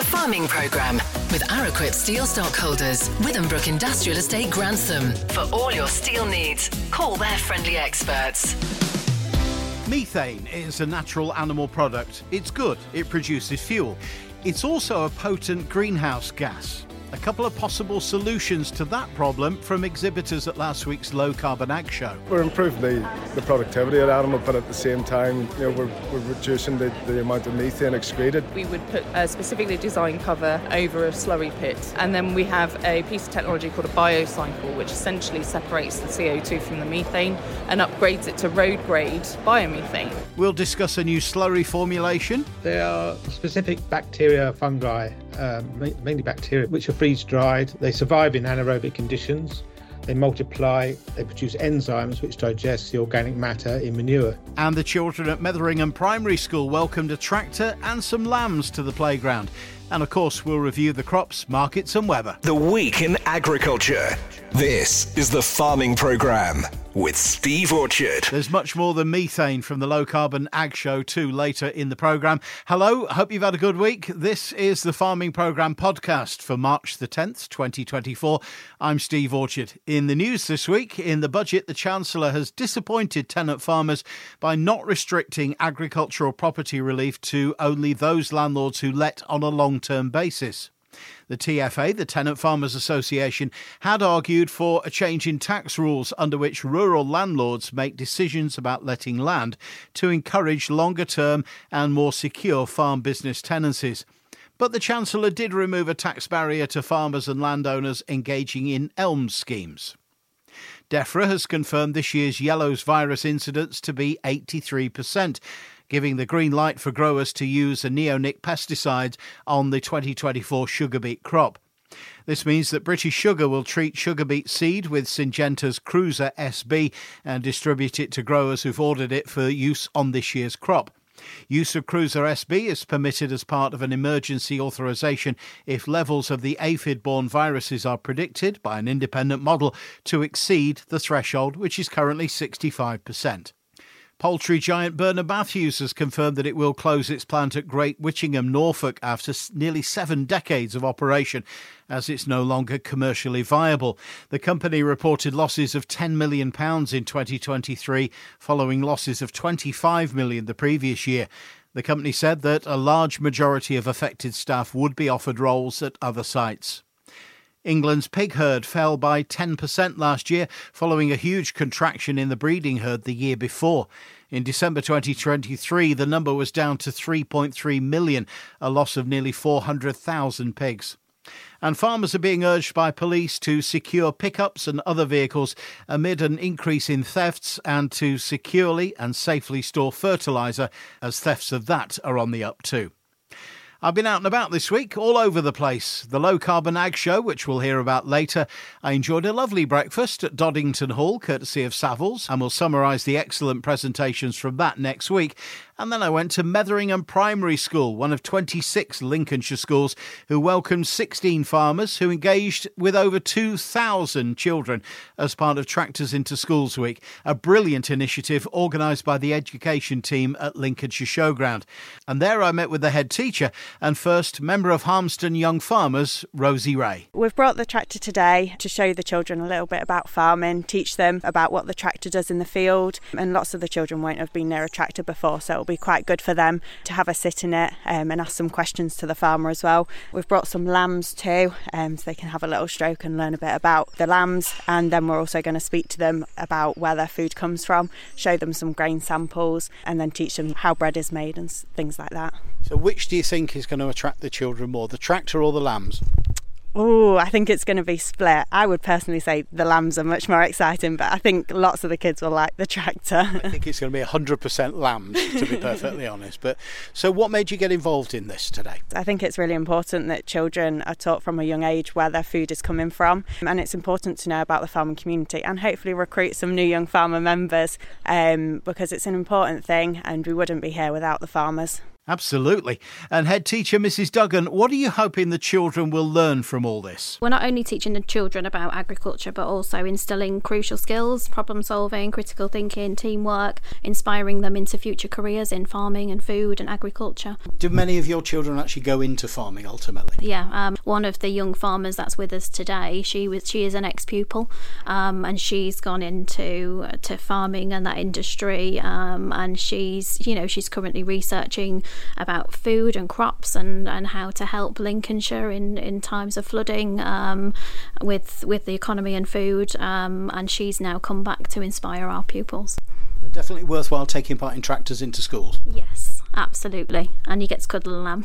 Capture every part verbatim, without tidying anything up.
The Farming Programme with Araquip Steel Stockholders, Withambrook Industrial Estate, Grantham. For all your steel needs, call their friendly experts. Methane is a natural animal product. It's good. It produces fuel. It's also a potent greenhouse gas. A couple of possible solutions to that problem from exhibitors at last week's Low Carbon Ag Show. We're improving the, the productivity of the animal, but at the same time, you know, we're, we're reducing the, the amount of methane excreted. We would put a specifically designed cover over a slurry pit, and then we have a piece of technology called a biocycle, which essentially separates the C O two from the methane and upgrades it to road-grade biomethane. We'll discuss a new slurry formulation. There are specific bacteria, fungi, uh, mainly bacteria, which are freeze-dried. They survive in anaerobic conditions. They multiply. They produce enzymes which digest the organic matter in manure. And the children at Metheringham Primary School welcomed a tractor and some lambs to the playground. And of course, we'll review the crops, markets and weather. The Week in Agriculture. This is the Farming Programme with Steve Orchard. There's much more than methane from the Low Carbon Ag Show too later in the programme. Hello, hope you've had a good week. This is the Farming Programme podcast for March the tenth, twenty twenty-four. I'm Steve Orchard. In the news this week, in the budget, the Chancellor has disappointed tenant farmers by not restricting agricultural property relief to only those landlords who let on a long-term basis. The T F A, the Tenant Farmers Association, had argued for a change in tax rules under which rural landlords make decisions about letting land to encourage longer-term and more secure farm business tenancies. But the Chancellor did remove a tax barrier to farmers and landowners engaging in ELMS schemes. DEFRA has confirmed this year's yellows virus incidence to be eighty-three percent. Giving the green light for growers to use a neonic pesticide on the twenty twenty-four sugar beet crop. This means that British Sugar will treat sugar beet seed with Syngenta's Cruiser S B and distribute it to growers who've ordered it for use on this year's crop. Use of Cruiser S B is permitted as part of an emergency authorisation if levels of the aphid-borne viruses are predicted by an independent model to exceed the threshold, which is currently sixty-five percent. Poultry giant Bernard Matthews has confirmed that it will close its plant at Great Witchingham, Norfolk, after nearly seven decades of operation, as it's no longer commercially viable. The company reported losses of ten million pounds in twenty twenty-three, following losses of twenty-five million pounds the previous year. The company said that a large majority of affected staff would be offered roles at other sites. England's pig herd fell by ten percent last year, following a huge contraction in the breeding herd the year before. In December twenty twenty-three, the number was down to three point three million, a loss of nearly four hundred thousand pigs. And farmers are being urged by police to secure pickups and other vehicles amid an increase in thefts and to securely and safely store fertiliser, as thefts of that are on the up too. I've been out and about this week, all over the place. The Low Carbon Ag Show, which we'll hear about later. I enjoyed a lovely breakfast at Doddington Hall, courtesy of Savills, and we'll summarise the excellent presentations from that next week. And then I went to Metheringham Primary School, one of twenty-six Lincolnshire schools, who welcomed sixteen farmers who engaged with over two thousand children as part of Tractors into Schools Week, a brilliant initiative organised by the education team at Lincolnshire Showground. And there I met with the head teacher and first member of Harmston Young Farmers, Rosie Ray. We've brought the tractor today to show the children a little bit about farming, teach them about what the tractor does in the field, and lots of the children won't have been near a tractor before, so it'll be quite good for them to have a sit in it um, and ask some questions to the farmer as well. We've brought some lambs too, um, so they can have a little stroke and learn a bit about the lambs, and then we're also going to speak to them about where their food comes from, show them some grain samples, and then teach them how bread is made and things like that. So which do you think is going to attract the children more, the tractor or the lambs? Oh, I think it's going to be split. I would personally say the lambs are much more exciting, but I think lots of the kids will like the tractor. I think it's going to be one hundred percent lambs, to be perfectly honest. But so what made you get involved in this today? I think it's really important that children are taught from a young age where their food is coming from, and it's important to know about the farming community and hopefully recruit some new young farmer members um, because it's an important thing and we wouldn't be here without the farmers. Absolutely. And head teacher Missus Duggan, what are you hoping the children will learn from all this? We're not only teaching the children about agriculture, but also instilling crucial skills, problem solving, critical thinking, teamwork, inspiring them into future careers in farming and food and agriculture. Do many of your children actually go into farming ultimately? Yeah, um, one of the young farmers that's with us today, she was she is an ex-pupil, um, and she's gone into to farming and that industry, um, and she's you know she's currently researching about food and crops and, and how to help Lincolnshire in, in times of flooding um, with with the economy and food, um, and she's now come back to inspire our pupils. Definitely worthwhile taking part in Tractors into Schools. Yes, absolutely, and you get to cuddle a lamb.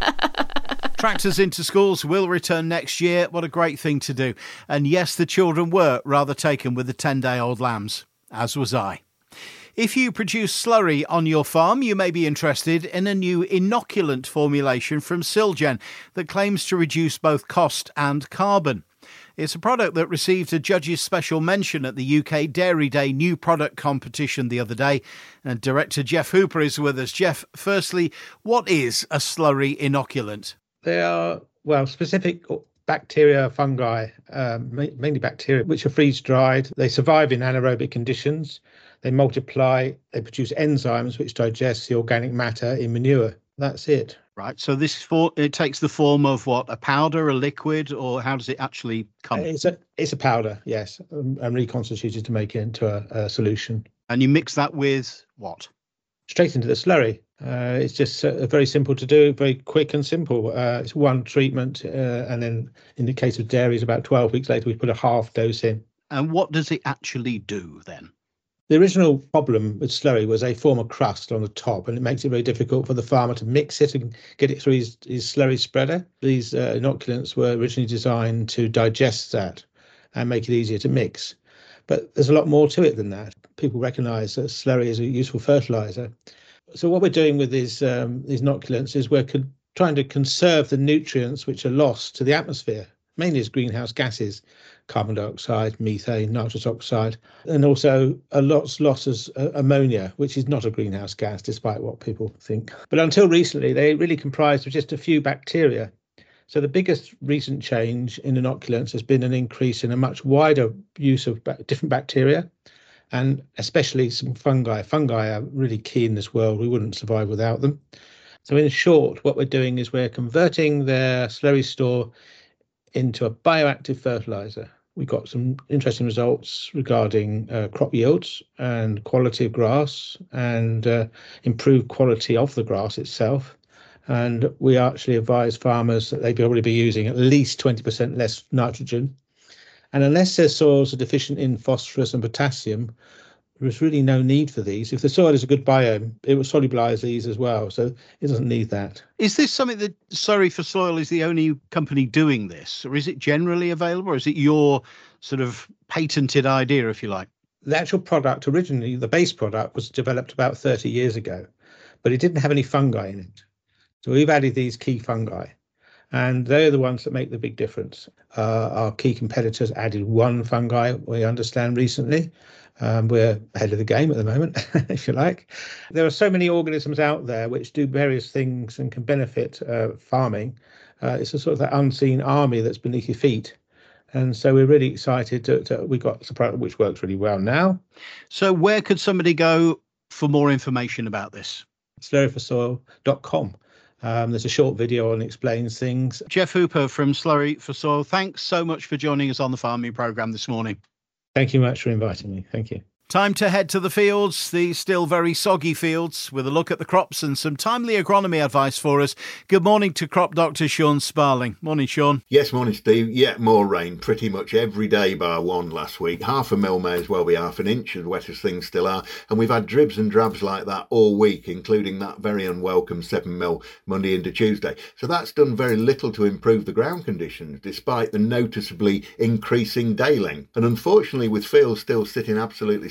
Tractors into Schools will return next year. What a great thing to do. And yes, the children were rather taken with the ten-day-old lambs, as was I. If you produce slurry on your farm, you may be interested in a new inoculant formulation from Silgen that claims to reduce both cost and carbon. It's a product that received a judge's special mention at the U K Dairy Day New Product Competition the other day. And Director Jeff Hooper is with us. Jeff, firstly, what is a slurry inoculant? They are, well, specific bacteria, fungi, um, mainly bacteria, which are freeze-dried. They survive in anaerobic conditions. They multiply, they produce enzymes which digest the organic matter in manure. That's it. Right, so this for it takes the form of what, a powder, a liquid, or how does it actually come? It's a it's a powder, yes, um, and reconstituted to make it into a, a solution. And you mix that with what? Straight into the slurry. Uh, it's just uh, very simple to do, very quick and simple. Uh, it's one treatment, uh, and then in the case of dairies, about twelve weeks later, we put a half dose in. And what does it actually do then? The original problem with slurry was they form a crust on the top, and it makes it very difficult for the farmer to mix it and get it through his, his slurry spreader. These uh, inoculants were originally designed to digest that and make it easier to mix. But there's a lot more to it than that. People recognise that slurry is a useful fertiliser. So what we're doing with these, um, these inoculants is we're con- trying to conserve the nutrients which are lost to the atmosphere, mainly as greenhouse gases. Carbon dioxide, methane, nitrous oxide, and also a lot's loss as uh, ammonia, which is not a greenhouse gas, despite what people think. But until recently, they really comprised of just a few bacteria. So the biggest recent change in inoculants has been an increase in a much wider use of ba- different bacteria, and especially some fungi. Fungi are really key in this world. We wouldn't survive without them. So in short, what we're doing is we're converting their slurry store into a bioactive fertiliser. We got some interesting results regarding uh, crop yields and quality of grass and uh, improved quality of the grass itself. And we actually advise farmers that they'd probably be using at least twenty percent less nitrogen. And unless their soils are deficient in phosphorus and potassium, there's really no need for these. If the soil is a good biome, it will solubilise these as well. So it doesn't need that. Is this something that Surrey for Soil is the only company doing this? Or is it generally available? Or is it your sort of patented idea, if you like? The actual product, originally, the base product was developed about thirty years ago, but it didn't have any fungi in it. So we've added these key fungi, and they're the ones that make the big difference. Uh, our key competitors added one fungi, we understand, recently. Um, we're ahead of the game at the moment, if you like. There are so many organisms out there which do various things and can benefit uh, farming. Uh, it's a sort of that unseen army that's beneath your feet. And so we're really excited to, to we got a product which works really well now. So where could somebody go for more information about this? slurry for soil dot com. Um, there's a short video and explains things. Jeff Hooper from Slurry for Soil, thanks so much for joining us on the farming programme this morning. Thank you much for inviting me. Thank you. Time to head to the fields, the still very soggy fields, with a look at the crops and some timely agronomy advice for us. Good morning to crop doctor Sean Sparling. Morning, Sean. Yes, morning, Steve. Yet more rain pretty much every day bar one last week. Half a mil may as well be half an inch, as wet as things still are. And we've had dribs and drabs like that all week, including that very unwelcome seven mil Monday into Tuesday. So that's done very little to improve the ground conditions, despite the noticeably increasing day length. And unfortunately, with fields still sitting absolutely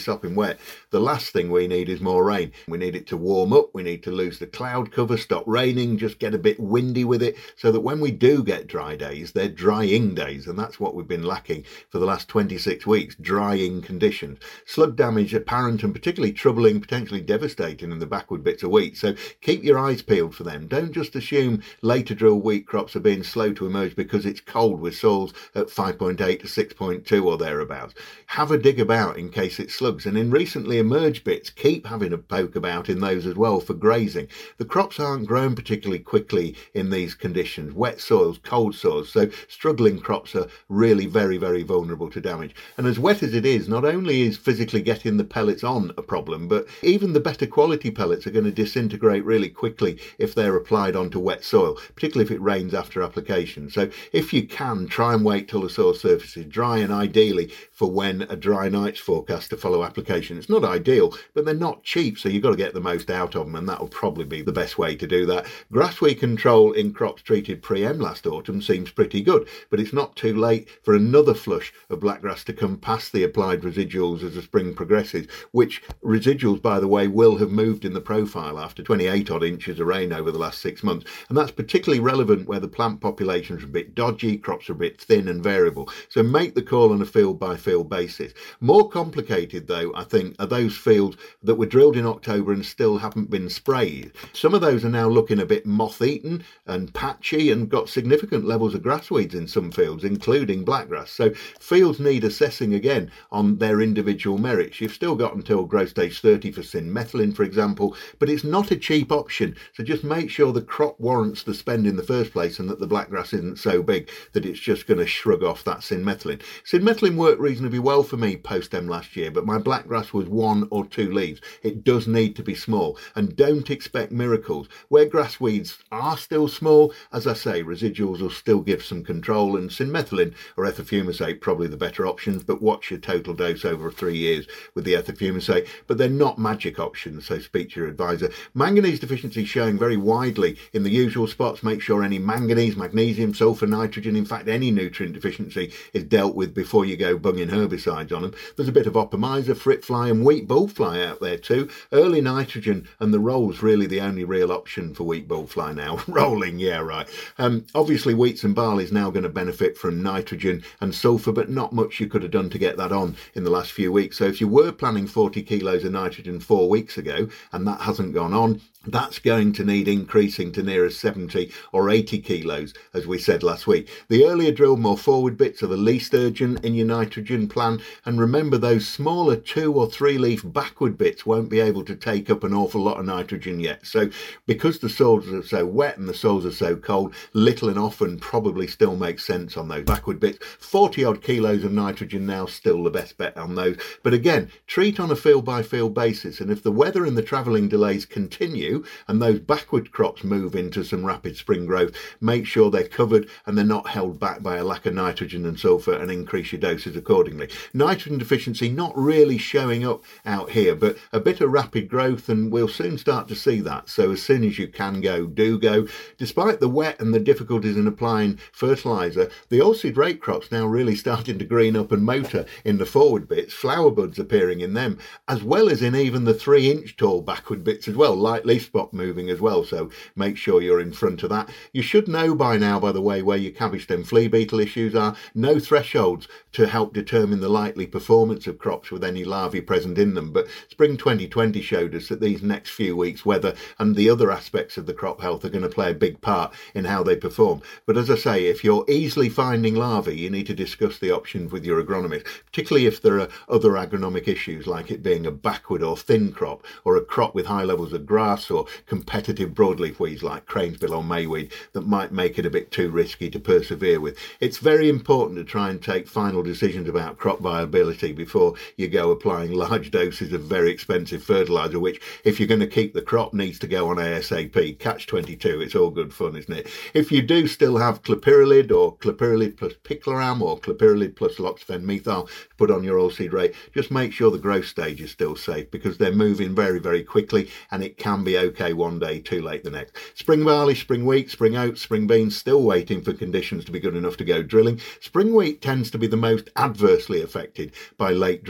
sopping wet, the last thing we need is more rain. We need it to warm up, we need to lose the cloud cover, stop raining, just get a bit windy with it, so that when we do get dry days, they're drying days, and that's what we've been lacking for the last twenty-six weeks, drying conditions. Slug damage apparent and particularly troubling, potentially devastating in the backward bits of wheat, so keep your eyes peeled for them. Don't just assume later drill wheat crops are being slow to emerge because it's cold with soils at five point eight to six point two or thereabouts. Have a dig about in case it's slugs, and in recently emerged bits, keep having a poke about in those as well for grazing. The crops aren't grown particularly quickly in these conditions, wet soils, cold soils, so struggling crops are really very, very vulnerable to damage. And as wet as it is, not only is physically getting the pellets on a problem, but even the better quality pellets are going to disintegrate really quickly if they're applied onto wet soil, particularly if it rains after application. So if you can, try and wait till the soil surface is dry, and ideally for when a dry night's forecast to follow application. It's not ideal, but they're not cheap, so you've got to get the most out of them, and that'll probably be the best way to do that. Grassweed control in crops treated pre-em last autumn seems pretty good, but it's not too late for another flush of blackgrass to come past the applied residuals as the spring progresses, which residuals, by the way, will have moved in the profile after twenty-eight odd inches of rain over the last six months. And that's particularly relevant where the plant populations are a bit dodgy, crops are a bit thin and variable. So make the call on a field by field basis. More complicated, though, I think, are those fields that were drilled in October and still haven't been sprayed. Some of those are now looking a bit moth-eaten and patchy and got significant levels of grassweeds in some fields, including blackgrass. So fields need assessing again on their individual merits. You've still got until growth stage thirty for synmethylin, for example, but it's not a cheap option. So just make sure the crop warrants the spend in the first place and that the blackgrass isn't so big that it's just going to shrug off that synmethylin. Synmethylin worked reasonably well for me post-em last year, but my blackgrass was one or two leaves. It does need to be small, and don't expect miracles. Where grass weeds are still small, as I say, residuals will still give some control, and synmethylin or ethofumicate probably the better options, but watch your total dose over three years with the ethofumicate. But they're not magic options, so speak to your advisor. Manganese deficiency showing very widely in the usual spots. Make sure any manganese, magnesium, sulfur, nitrogen, in fact any nutrient deficiency is dealt with before you go bunging herbicides on them. There's a bit of optimizer, fritfly and wheat bullfly out there too. Early nitrogen and the roll's really the only real option for wheat bullfly now. Rolling, yeah, right. Um, obviously wheats and barley is now going to benefit from nitrogen and sulfur, but not much you could have done to get that on in the last few weeks. So if you were planning forty kilos of nitrogen four weeks ago and that hasn't gone on, that's going to need increasing to nearer seventy or eighty kilos, as we said last week. The earlier drilled, more forward bits are the least urgent in your nitrogen plan, and remember those smaller two or three leaf backward bits won't be able to take up an awful lot of nitrogen yet. So because the soils are so wet and the soils are so cold, little and often probably still makes sense on those backward bits. forty odd kilos of nitrogen now, still the best bet on those. But again, treat on a field by field basis, and if the weather and the travelling delays continue and those backward crops move into some rapid spring growth, make sure they're covered and they're not held back by a lack of nitrogen and sulfur, and increase your doses accordingly. Nitrogen deficiency not really showing up out here, but a bit of rapid growth, and we'll soon start to see that. So as soon as you can go, do go. Despite the wet and the difficulties in applying fertiliser, the oilseed rape crops now really starting to green up and motor in the forward bits, flower buds appearing in them, as well as in even the three inch tall backward bits as well, light leaf spot moving as well, so make sure you're in front of that. You should know by now, by the way, where your cabbage stem flea beetle issues are. No thresholds to help determine the likely performance of crops with any larvae present in them, but spring twenty twenty showed us that these next few weeks weather and the other aspects of the crop health are going to play a big part in how they perform. But as I say, if you're easily finding larvae, you need to discuss the options with your agronomist, particularly if there are other agronomic issues like it being a backward or thin crop, or a crop with high levels of grass or competitive broadleaf weeds like cranesbill or mayweed that might make it a bit too risky to persevere with. It's very important to try and take final decisions about crop viability before you go applying large doses of very expensive fertiliser, which, if you're going to keep the crop, needs to go on ASAP. catch twenty-two, it's all good fun, isn't it? If you do still have clopyralid or clopyralid plus picloram or clopyralid plus loxafen methyl to put on your oilseed rape, just make sure the growth stage is still safe, because they're moving very, very quickly and it can be okay one day, too late the next. Spring barley, spring wheat, spring oats, spring beans, still waiting for conditions to be good enough to go drilling. Spring wheat tends to be the most adversely affected by late drilling, so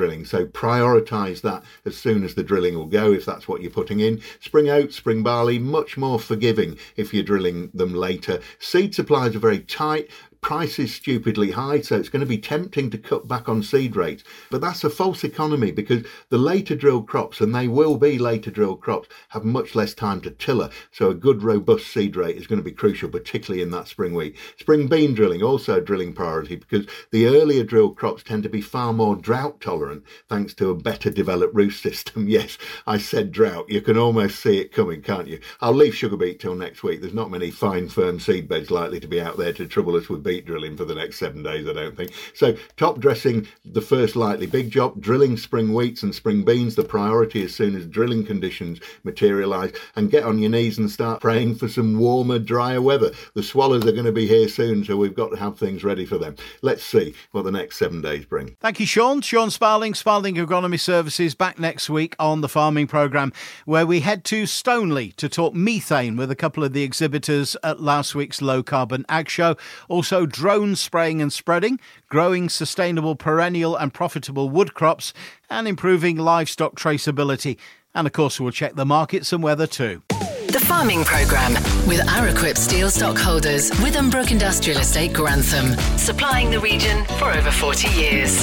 know, prioritise that as soon as the drilling will go, if that's what you're putting in. Spring oats, spring barley, much more forgiving if you're drilling them later. Seed supplies are very tight. Price is stupidly high, so it's going to be tempting to cut back on seed rates. But that's a false economy, because the later drilled crops, and they will be later drilled crops, have much less time to tiller. So a good robust seed rate is going to be crucial, particularly in that spring wheat. Spring bean drilling, also a drilling priority, because the earlier drilled crops tend to be far more drought tolerant, thanks to a better developed root system. Yes, I said drought. You can almost see it coming, can't you? I'll leave sugar beet till next week. There's not many fine, firm seed beds likely to be out there to trouble us with beet drilling for the next seven days, I don't think. So top dressing, the first likely big job. Drilling spring wheats and spring beans, the priority as soon as drilling conditions materialise. And get on your knees and start praying for some warmer, drier weather. The swallows are going to be here soon, so we've got to have things ready for them. Let's see what the next seven days bring. Thank you, Sean. Sean Sparling, Sparling Agronomy Services, back next week on the Farming Programme, where we head to Stoneleigh to talk methane with a couple of the exhibitors at last week's Low Carbon Ag Show. Also, drone spraying and spreading, growing sustainable perennial and profitable wood crops, and improving livestock traceability. And of course, we'll check the markets and weather too. The Farming Programme with Araquip Steel Stockholders, Withambrook Industrial Estate, Grantham, supplying the region for over forty years.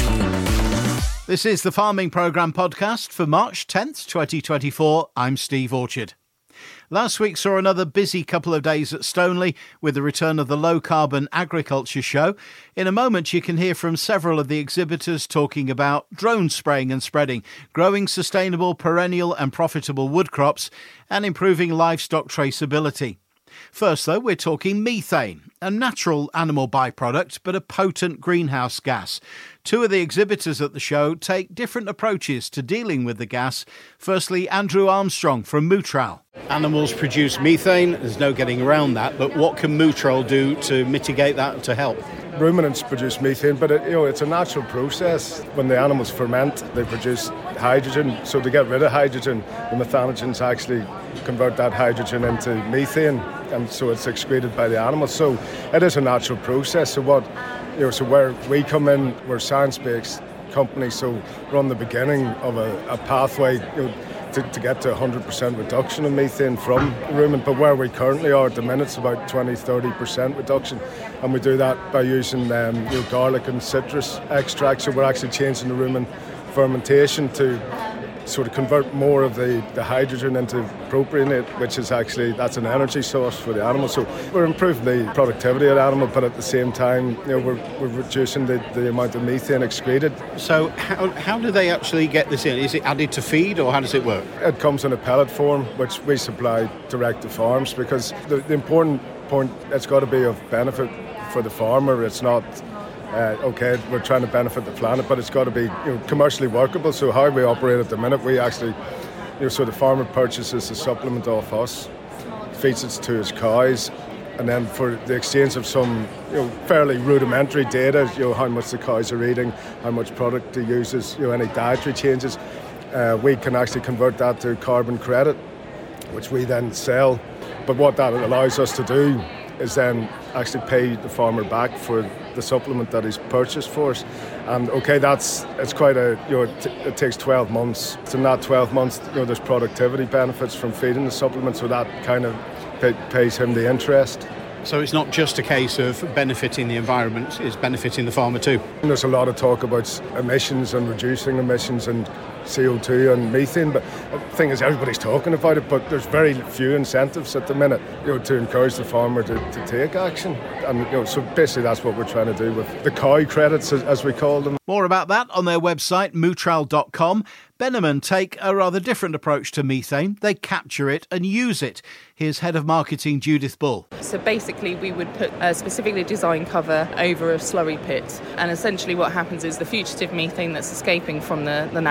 This is the Farming Programme podcast for March tenth, twenty twenty-four. I'm Steve Orchard. Last week saw another busy couple of days at Stoneleigh with the return of the Low Carbon Agriculture Show. In a moment, you can hear from several of the exhibitors talking about drone spraying and spreading, growing sustainable, perennial and profitable wood crops, and improving livestock traceability. First, though, we're talking methane, a natural animal byproduct, but a potent greenhouse gas. Two of the exhibitors at the show take different approaches to dealing with the gas. Firstly, Andrew Armstrong from Mootral. Animals produce methane, there's no getting around that, but what can Mootral do to mitigate that and to help? Ruminants produce methane, but it, you know, it's a natural process. When the animals ferment, they produce hydrogen. So to get rid of hydrogen, the methanogens actually convert that hydrogen into methane, and so it's excreted by the animals. So it is a natural process. So what, you know, so where we come in, we're a science-based company, so we're on the beginning of a, a pathway, you know, to, to get to one hundred percent reduction of methane from rumen. But where we currently are at the minute, it's about twenty to thirty percent reduction, and we do that by using um, you know, garlic and citrus extracts. So we're actually changing the rumen fermentation to sort of convert more of the, the hydrogen into propionate, which is actually, that's an energy source for the animal. So we're improving the productivity of the animal, but at the same time, you know, we're, we're reducing the, the amount of methane excreted. So how, how do they actually get this in? Is it added to feed, or how does it work? It comes in a pellet form, which we supply direct to farms, because the, the important point, it's got to be of benefit for the farmer. It's not Uh, okay, we're trying to benefit the planet, but it's got to be, you know, commercially workable. So how we operate at the minute, we actually, you know, so the farmer purchases the supplement off us, feeds it to his cows, and then for the exchange of some, you know, fairly rudimentary data, you know, how much the cows are eating, how much product he uses, you know, any dietary changes, uh, we can actually convert that to carbon credit, which we then sell. But what that allows us to do is then actually pay the farmer back for the supplement that he's purchased for us. And okay, that's it's quite a, you know, it, t- it takes twelve months. So in that twelve months, you know, there's productivity benefits from feeding the supplement, so that kind of pay, pays him the interest. So it's not just a case of benefiting the environment, it's benefiting the farmer too. And there's a lot of talk about emissions and reducing emissions and C O two and methane, but the thing is, everybody's talking about it, but there's very few incentives at the minute, you know, to encourage the farmer to, to take action. And you know, so basically that's what we're trying to do with the cow credits, as, as we call them. More about that on their website, mootral dot com. Benneman take a rather different approach to methane. They capture it and use it. Here's Head of Marketing Judith Bull. So basically we would put a specifically designed cover over a slurry pit, and essentially what happens is the fugitive methane that's escaping from the, the natural slurry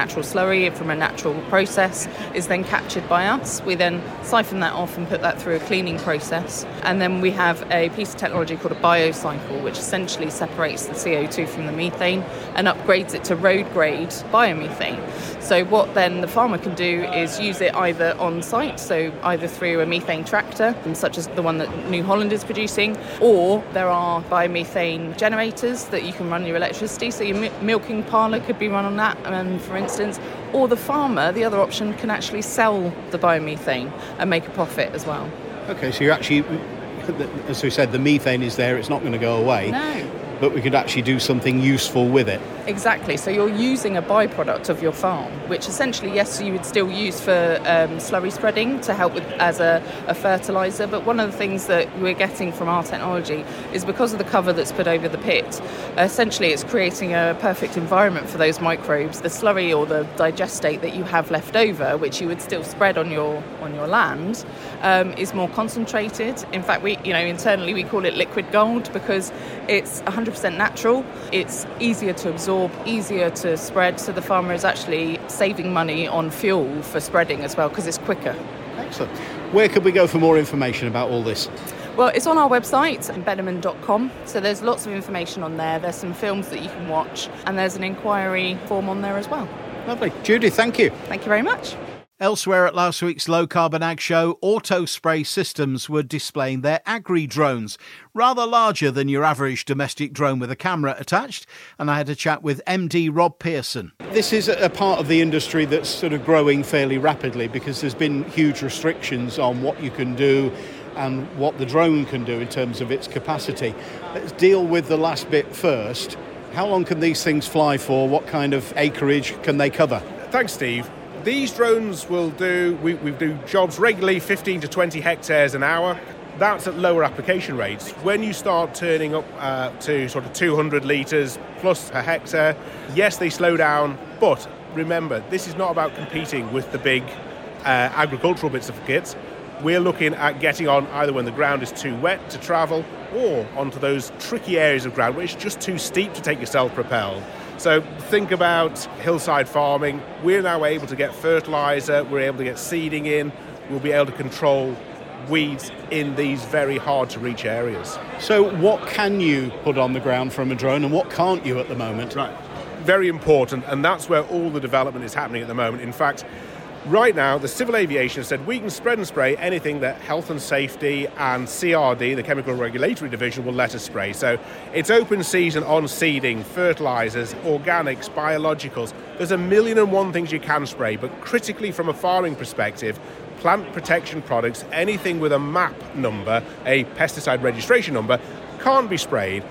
slurry from a natural process is then captured by us. We then siphon that off and put that through a cleaning process. And then we have a piece of technology called a biocycle, which essentially separates the C O two from the methane and upgrades it to road-grade biomethane. So what then the farmer can do is use it either on site, so either through a methane tractor, such as the one that New Holland is producing, or there are biomethane generators that you can run your electricity, so your mi- milking parlour could be run on that, um, for instance, or the farmer, the other option, can actually sell the biomethane and make a profit as well. Okay, so you're actually, as we said, the methane is there, it's not going to go away. No. But we could actually do something useful with it. Exactly. So you're using a byproduct of your farm, which essentially, yes, you would still use for um, slurry spreading to help with as a, a fertiliser. But one of the things that we're getting from our technology is because of the cover that's put over the pit, essentially it's creating a perfect environment for those microbes. The slurry or the digestate that you have left over, which you would still spread on your on your land, um, is more concentrated. In fact, we, you know, internally we call it liquid gold because it's one hundred percent natural. It's easier to absorb, easier to spread, so the farmer is actually saving money on fuel for spreading as well because it's quicker. Excellent. Where could we go for more information about all this? Well, it's on our website, benneman dot com, so there's lots of information on there. There's some films that you can watch, and there's an inquiry form on there as well. Lovely. Judy, thank you. Thank you very much. Elsewhere at last week's Low Carbon Ag Show, Auto Spray Systems were displaying their agri-drones, rather larger than your average domestic drone with a camera attached, and I had a chat with M D Rob Pearson. This is a part of the industry that's sort of growing fairly rapidly because there's been huge restrictions on what you can do and what the drone can do in terms of its capacity. Let's deal with the last bit first. How long can these things fly for? What kind of acreage can they cover? Thanks, Steve. These drones will do, we, we do jobs regularly, fifteen to twenty hectares an hour. That's at lower application rates. When you start turning up uh, to sort of two hundred litres plus per hectare, yes, they slow down, but remember, this is not about competing with the big uh, agricultural bits of kits. We're looking at getting on either when the ground is too wet to travel or onto those tricky areas of ground where it's just too steep to take your self-propelled. So think about hillside farming. We're now able to get fertiliser, we're able to get seeding in, we'll be able to control weeds in these very hard to reach areas. So what can you put on the ground from a drone and what can't you at the moment? Right, very important, and that's where all the development is happening at the moment. In fact, right now, the Civil Aviation has said we can spread and spray anything that Health and Safety and C R D, the Chemical Regulatory Division, will let us spray. So it's open season on seeding, fertilisers, organics, biologicals. There's a million and one things you can spray, but critically from a farming perspective, plant protection products, anything with a M A P number, a pesticide registration number, can't be sprayed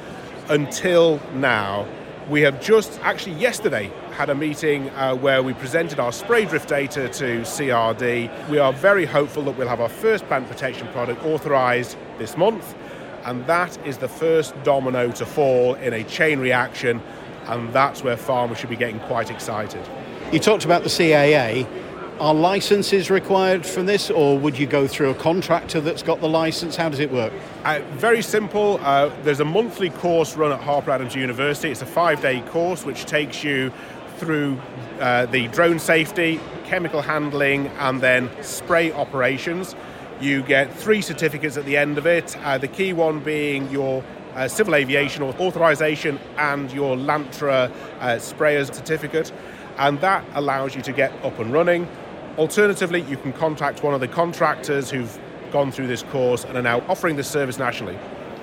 until now. We have just, actually yesterday, had a meeting uh, where we presented our spray drift data to C R D. We are very hopeful that we'll have our first plant protection product authorised this month, and that is the first domino to fall in a chain reaction, and that's where farmers should be getting quite excited. You talked about the C A A. Are licences required from this, or would you go through a contractor that's got the licence? How does it work? Uh, very simple. Uh, there's a monthly course run at Harper Adams University. It's a five-day course which takes you through uh, the drone safety, chemical handling, and then spray operations. You get three certificates at the end of it, uh, the key one being your uh, civil aviation authorisation and your Lantra uh, sprayers certificate, and that allows you to get up and running. Alternatively, you can contact one of the contractors who've gone through this course and are now offering this service nationally.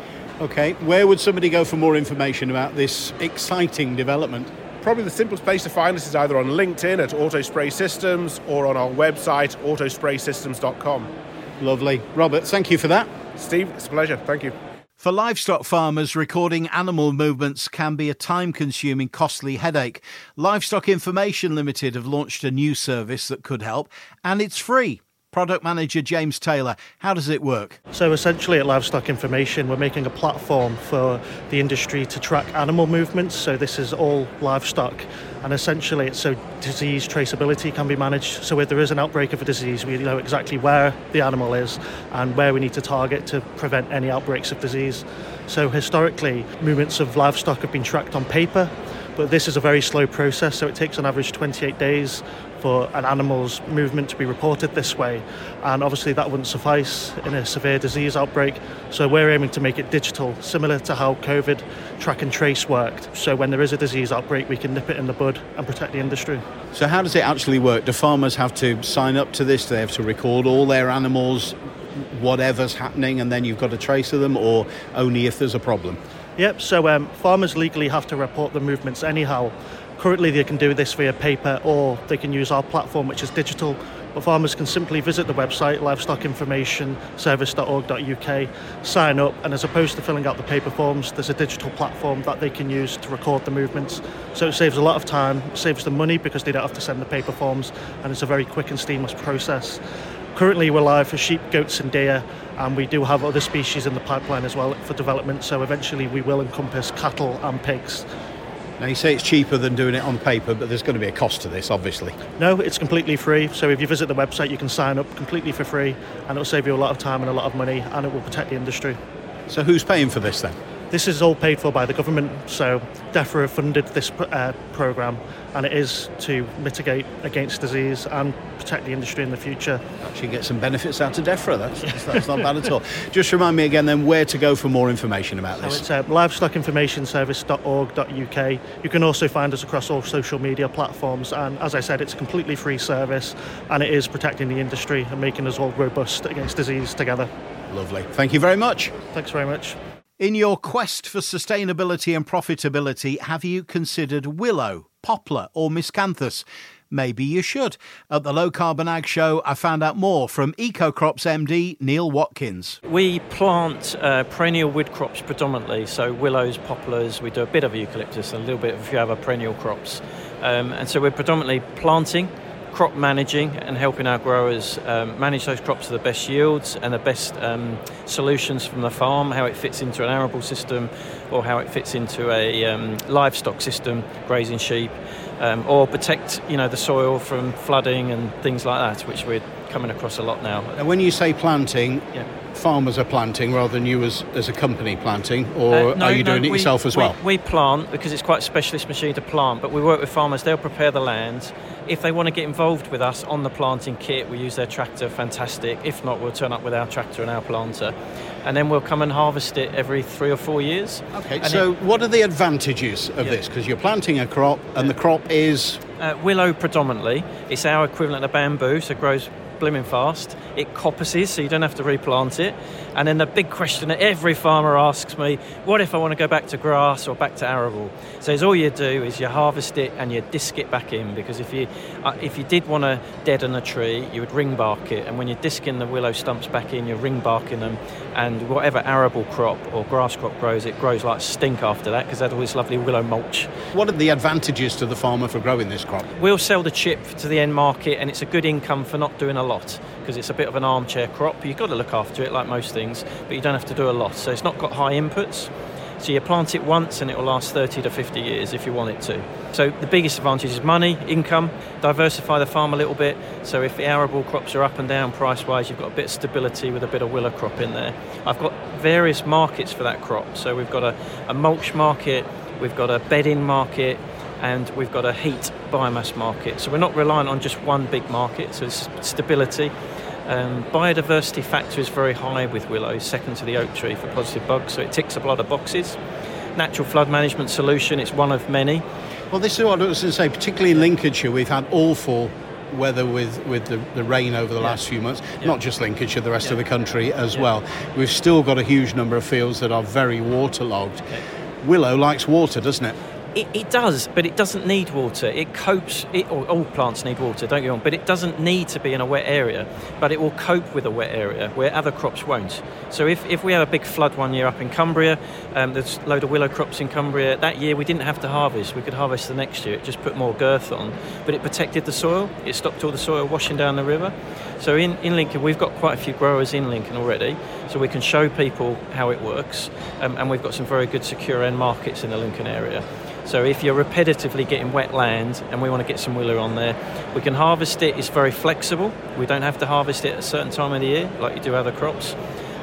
Okay, where would somebody go for more information about this exciting development? Probably the simplest place to find us is either on LinkedIn at Auto Spray Systems or on our website, auto spray systems dot com. Lovely. Robert, thank you for that. Steve, it's a pleasure. Thank you. For livestock farmers, recording animal movements can be a time-consuming, costly headache. Livestock Information Limited have launched a new service that could help, and it's free. Product Manager James Taylor, how does it work? So essentially at Livestock Information, we're making a platform for the industry to track animal movements. So this is all livestock, and essentially it's so disease traceability can be managed. So if there is an outbreak of a disease, we know exactly where the animal is and where we need to target to prevent any outbreaks of disease. So historically, movements of livestock have been tracked on paper, But this is a very slow process, so it takes on average twenty-eight days for an animal's movement to be reported this way. And obviously that wouldn't suffice in a severe disease outbreak. So we're aiming to make it digital, similar to how COVID track and trace worked. So when there is a disease outbreak, we can nip it in the bud and protect the industry. So how does it actually work? Do farmers have to sign up to this? Do they have to record all their animals, whatever's happening, and then you've got a trace of them, or only if there's a problem? Yep, so um, farmers legally have to report the movements anyhow. Currently they can do this via paper, or they can use our platform, which is digital. But farmers can simply visit the website livestock information service dot org dot U K, sign up, and as opposed to filling out the paper forms, there's a digital platform that they can use to record the movements. So it saves a lot of time, saves them money because they don't have to send the paper forms, and it's a very quick and seamless process. Currently we're live for sheep, goats and deer, and we do have other species in the pipeline as well for development, so eventually we will encompass cattle and pigs. Now, you say it's cheaper than doing it on paper, but there's going to be a cost to this, obviously. No, it's completely free. So if you visit the website, you can sign up completely for free, and it'll save you a lot of time and a lot of money, and it will protect the industry. So who's paying for this then? This is all paid for by the government. So DEFRA have funded this uh, programme, and it is to mitigate against disease and protect the industry in the future. Actually get some benefits out of DEFRA. That's, that's not bad at all. Just remind me again then where to go for more information about this. So it's uh, livestock information service dot org dot U K. You can also find us across all social media platforms, and as I said, it's a completely free service, and it is protecting the industry and making us all robust against disease together. Lovely. Thank you very much. Thanks very much. In your quest for sustainability and profitability, have you considered willow, poplar or miscanthus? Maybe you should. At the Low Carbon Ag Show, I found out more from EcoCrops M D Neil Watkins. We plant uh, perennial wood crops predominantly, so willows, poplars, we do a bit of eucalyptus and a little bit of a few other perennial crops. Um, and so we're predominantly planting, crop managing and helping our growers um, manage those crops to the best yields and the best um, solutions from the farm, how it fits into an arable system or how it fits into a um, livestock system, grazing sheep, um, or protect you know the soil from flooding and things like that, which we're coming across a lot now. And when you say planting, yeah. farmers are planting rather than you as, as a company planting, or uh, no, are you no, doing it we, yourself as we, well? We plant because it's quite a specialist machine to plant, but we work with farmers, they'll prepare the land. If they want to get involved with us on the planting kit, we use their tractor, fantastic. If not, we'll turn up with our tractor and our planter. And then we'll come and harvest it every three or four years. Okay, and so it, what are the advantages of yeah. this? Because you're planting a crop and yeah. the crop is... Uh, willow predominantly. It's our equivalent of bamboo, so it grows blooming fast. It coppices, so you don't have to replant it. And then the big question that every farmer asks me, what if I want to go back to grass or back to arable? So it's all you do is you harvest it and you disc it back in, because if you uh, if you did want to deaden a tree, you would ring bark it, and when you're disking the willow stumps back in, you're ring barking them, and whatever arable crop or grass crop grows, it grows like stink after that, because that's all this lovely willow mulch. What are the advantages to the farmer for growing this crop? We'll sell the chip to the end market, and it's a good income for not doing a lot, because it's a bit of an armchair crop. You've got to look after it like most things, but you don't have to do a lot. So it's not got high inputs. So you plant it once and it will last thirty to fifty years if you want it to. So the biggest advantage is money, income, diversify the farm a little bit. So if the arable crops are up and down price-wise, you've got a bit of stability with a bit of willow crop in there. I've got various markets for that crop. So we've got a, a mulch market, we've got a bedding market, and we've got a heat biomass market. So we're not reliant on just one big market, so it's stability. Um, biodiversity factor is very high with willow, second to the oak tree for positive bugs, so it ticks a lot of boxes. Natural flood management solution, it's one of many. Well, this is what I was going to say, particularly in Lincolnshire, we've had awful weather with, with the, the rain over the yeah. last few months, yeah. not just Lincolnshire, the rest yeah. of the country as yeah. well. We've still got a huge number of fields that are very waterlogged. Okay. Willow likes water, doesn't it? It, it does, but it doesn't need water. It copes, it, or all plants need water, don't get me wrong, but it doesn't need to be in a wet area, but it will cope with a wet area where other crops won't. So if, if we have a big flood one year up in Cumbria, um, there's a load of willow crops in Cumbria, that year we didn't have to harvest, we could harvest the next year, it just put more girth on, but it protected the soil, it stopped all the soil washing down the river. So in, in Lincoln, we've got quite a few growers in Lincoln already, so we can show people how it works, um, and we've got some very good secure end markets in the Lincoln area. So if you're repetitively getting wet land and we want to get some willow on there, we can harvest it. It's very flexible. We don't have to harvest it at a certain time of the year like you do other crops.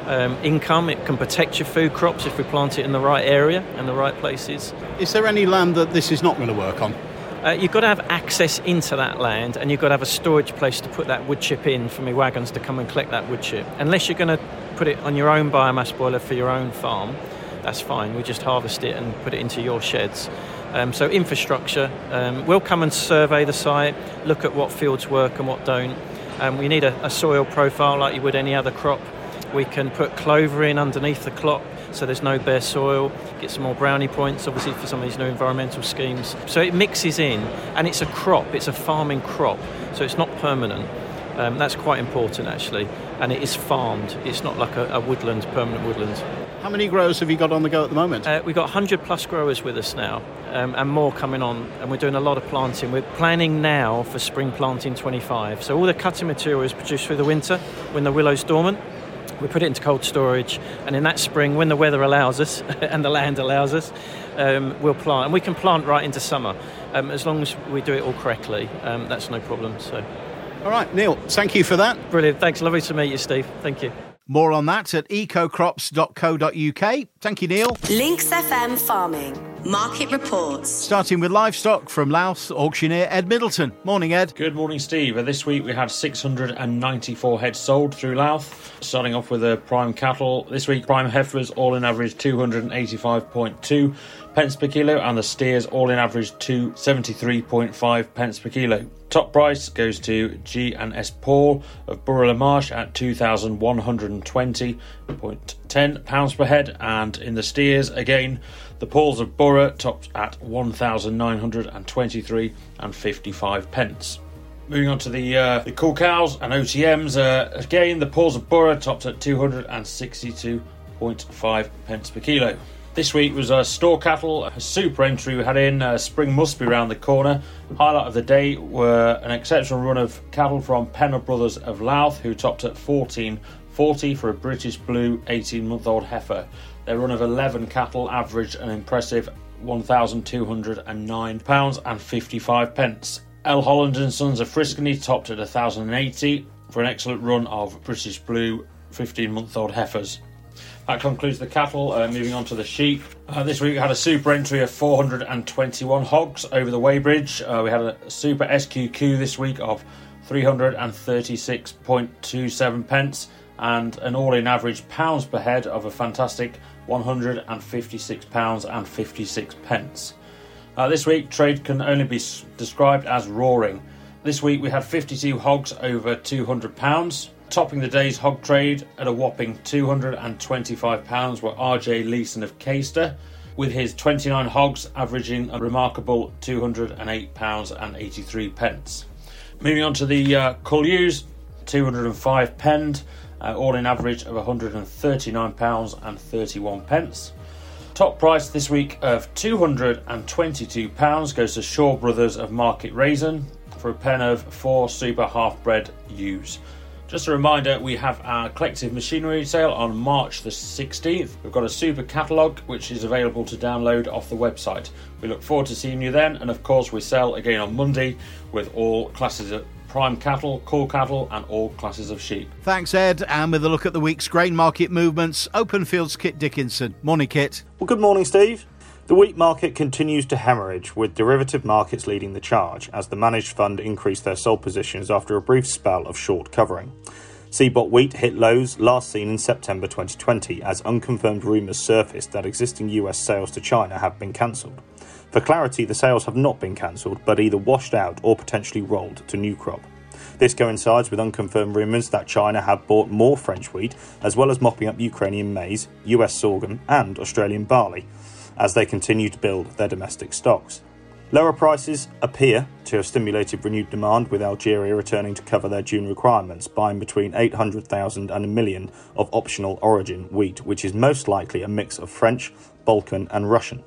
um, income. It can protect your food crops if we plant it in the right area and the right places. Is there any land that this is not going to work on? Uh, you've got to have access into that land, and you've got to have a storage place to put that wood chip in for me wagons to come and collect that wood chip. Unless you're going to put it on your own biomass boiler for your own farm, that's fine. We just harvest it and put it into your sheds. Um, so infrastructure, um, we'll come and survey the site, look at what fields work and what don't. Um, we need a, a soil profile like you would any other crop. We can put clover in underneath the crop so there's no bare soil, get some more brownie points obviously for some of these new environmental schemes. So it mixes in, and it's a crop, it's a farming crop, so it's not permanent. Um, that's quite important actually, and it is farmed. It's not like a, a woodland, permanent woodland. How many growers have you got on the go at the moment? Uh, we've got one hundred plus growers with us now, um, and more coming on, and we're doing a lot of planting. We're planning now for spring planting twenty-five. So all the cutting material is produced through the winter when the willow's dormant. We put it into cold storage, and in that spring, when the weather allows us and the land allows us, um, we'll plant. And we can plant right into summer, um, as long as we do it all correctly. Um, that's no problem. So, all right, Neil, thank you for that. Brilliant. Thanks. Lovely to meet you, Steve. Thank you. More on that at ecocrops dot co dot uk. Thank you, Neil. Links F M Farming Market Reports. Starting with livestock from Louth, auctioneer Ed Middleton. Morning, Ed. Good morning, Steve. This week we had six hundred ninety-four heads sold through Louth. Starting off with the prime cattle. This week, prime heifers all in average two hundred eighty-five point two pence per kilo, and the steers all in average two hundred seventy-three point five pence per kilo. Top price goes to G and S Paul of Borough La Marche at two thousand one hundred twenty point one zero pounds per head, and in the steers again, the Pauls of Borough topped at one thousand nine hundred twenty-three and fifty-five pence. Moving on to the uh, the cool cows and O T Ms, uh, again the Pauls of Borough topped at two hundred sixty-two point five pence per kilo. This week was uh, store cattle, a super entry we had in. Uh, spring must be round the corner. Highlight of the day were an exceptional run of cattle from Penner Brothers of Louth, who topped at fourteen forty for a British Blue eighteen month old heifer. Their run of eleven cattle averaged an impressive one thousand two hundred nine pounds and fifty-five pence. L Holland and Sons of Friscony topped at one thousand eighty for an excellent run of British Blue fifteen month old heifers. That concludes the cattle. Uh, moving on to the sheep. Uh, this week we had a super entry of four hundred twenty-one hogs over the weighbridge. Uh, we had a super S Q Q this week of three hundred thirty-six point two seven pence and an all-in average pounds per head of a fantastic one hundred fifty-six pounds and fifty-six pence. Uh, this week trade can only be s- described as roaring. This week we had fifty-two hogs over two hundred pounds. Topping the day's hog trade at a whopping two hundred twenty-five pounds were R J Leeson of Caister, with his twenty-nine hogs averaging a remarkable two hundred eight pounds and eighty-three pence. Moving on to the uh, cull ewes, two hundred five penned, uh, all in average of one hundred thirty-nine pounds and thirty-one pence. Top price this week of two hundred twenty-two pounds goes to Shaw Brothers of Market Raisin for a pen of four super half-bred ewes. Just a reminder, we have our collective machinery sale on March the sixteenth. We've got a super catalogue which is available to download off the website. We look forward to seeing you then, and of course we sell again on Monday with all classes of prime cattle, cull cattle and all classes of sheep. Thanks, Ed. And with a look at the week's grain market movements, Open Fields Kit Dickinson. Morning, Kit. Well, good morning, Steve. The wheat market continues to hemorrhage, with derivative markets leading the charge, as the managed fund increased their sold positions after a brief spell of short covering. C B O T wheat hit lows last seen in September twenty twenty, as unconfirmed rumours surfaced that existing U S sales to China have been cancelled. For clarity, the sales have not been cancelled, but either washed out or potentially rolled to new crop. This coincides with unconfirmed rumours that China have bought more French wheat, as well as mopping up Ukrainian maize, U S sorghum and Australian barley, as they continue to build their domestic stocks. Lower prices appear to have stimulated renewed demand, with Algeria returning to cover their June requirements, buying between eight hundred thousand and a million of optional origin wheat, which is most likely a mix of French, Balkan and Russian.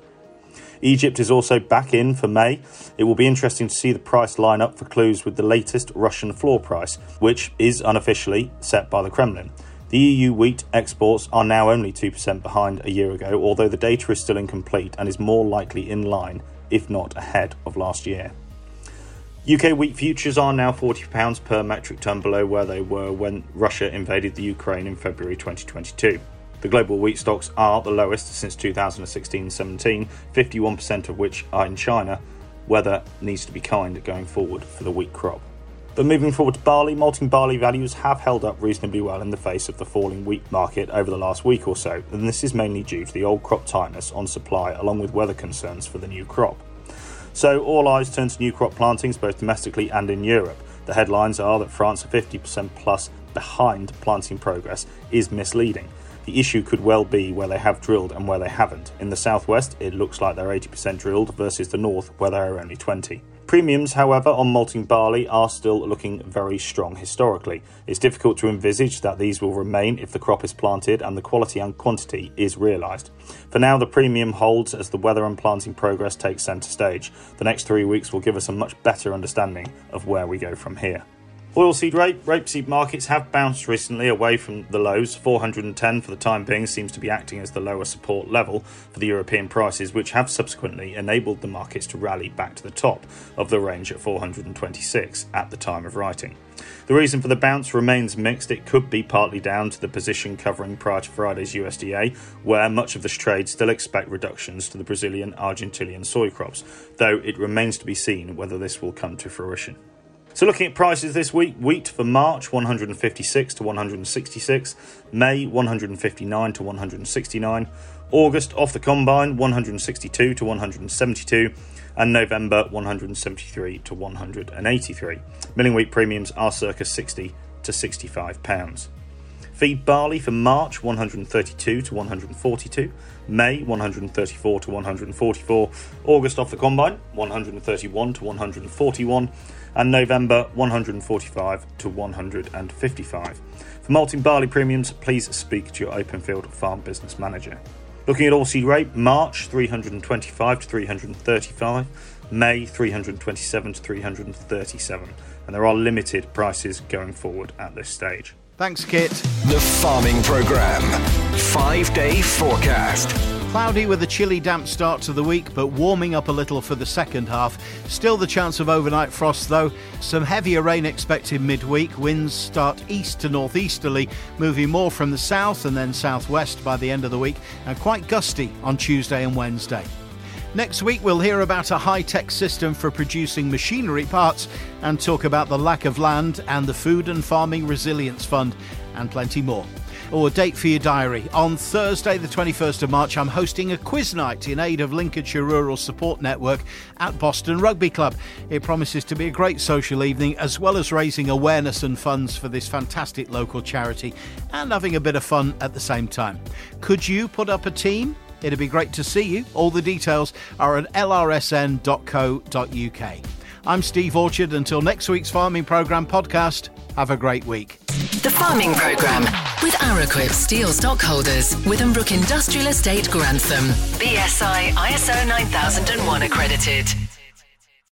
Egypt is also back in for May. It will be interesting to see the price line up for clues with the latest Russian floor price, which is unofficially set by the Kremlin. The E U wheat exports are now only two percent behind a year ago, although the data is still incomplete and is more likely in line, if not ahead of last year. U K wheat futures are now forty pounds per metric tonne below where they were when Russia invaded the Ukraine in February twenty twenty-two. The global wheat stocks are the lowest since two thousand sixteen seventeen, fifty-one percent of which are in China. Weather needs to be kind going forward for the wheat crop. But moving forward to barley, malting barley values have held up reasonably well in the face of the falling wheat market over the last week or so, and this is mainly due to the old crop tightness on supply along with weather concerns for the new crop. So all eyes turn to new crop plantings both domestically and in Europe. The headlines are that France are fifty percent plus behind planting progress is misleading. The issue could well be where they have drilled and where they haven't. In the southwest, it looks like they're eighty percent drilled versus the north, where they're only twenty. Premiums, however, on malting barley are still looking very strong historically. It's difficult to envisage that these will remain if the crop is planted and the quality and quantity is realised. For now, the premium holds as the weather and planting progress takes centre stage. The next three weeks will give us a much better understanding of where we go from here. Oilseed rape, rapeseed markets have bounced recently away from the lows. four hundred ten for the time being seems to be acting as the lower support level for the European prices, which have subsequently enabled the markets to rally back to the top of the range at four hundred twenty-six at the time of writing. The reason for the bounce remains mixed. It could be partly down to the position covering prior to Friday's U S D A, where much of this trade still expect reductions to the Brazilian Argentinian soy crops, though it remains to be seen whether this will come to fruition. So looking at prices this week, wheat for March one hundred fifty-six to one hundred sixty-six, May one hundred fifty-nine to one hundred sixty-nine, August off the combine one hundred sixty-two to one hundred seventy-two, and November one hundred seventy-three to one hundred eighty-three. Milling wheat premiums are circa sixty to sixty-five pounds. Feed barley for March one hundred thirty-two to one hundred forty-two, May one hundred thirty-four to one hundred forty-four, August off the combine one hundred thirty-one to one hundred forty-one, and November one hundred forty-five to one hundred fifty-five. For malting barley premiums, please speak to your Openfield farm business manager. Looking at oilseed rape, March three hundred twenty-five to three hundred thirty-five, May three hundred twenty-seven to three hundred thirty-seven, and there are limited prices going forward at this stage. Thanks, Kit. The Farming Programme. Five-day forecast. Cloudy with a chilly, damp start to the week, but warming up a little for the second half. Still the chance of overnight frost, though. Some heavier rain expected midweek. Winds start east to northeasterly, moving more from the south and then southwest by the end of the week, and quite gusty on Tuesday and Wednesday. Next week, we'll hear about a high-tech system for producing machinery parts and talk about the lack of land and the Food and Farming Resilience Fund and plenty more. Or a date for your diary. On Thursday, the twenty-first of March, I'm hosting a quiz night in aid of Lincolnshire Rural Support Network at Boston Rugby Club. It promises to be a great social evening, as well as raising awareness and funds for this fantastic local charity and having a bit of fun at the same time. Could you put up a team? It'd be great to see you. All the details are at l r s n dot co dot u k. I'm Steve Orchard. Until next week's Farming Programme podcast, have a great week. The Farming Programme with Araquip Steel Stockholders, Withambrook Industrial Estate, Grantham. B S I I S O nine thousand one accredited.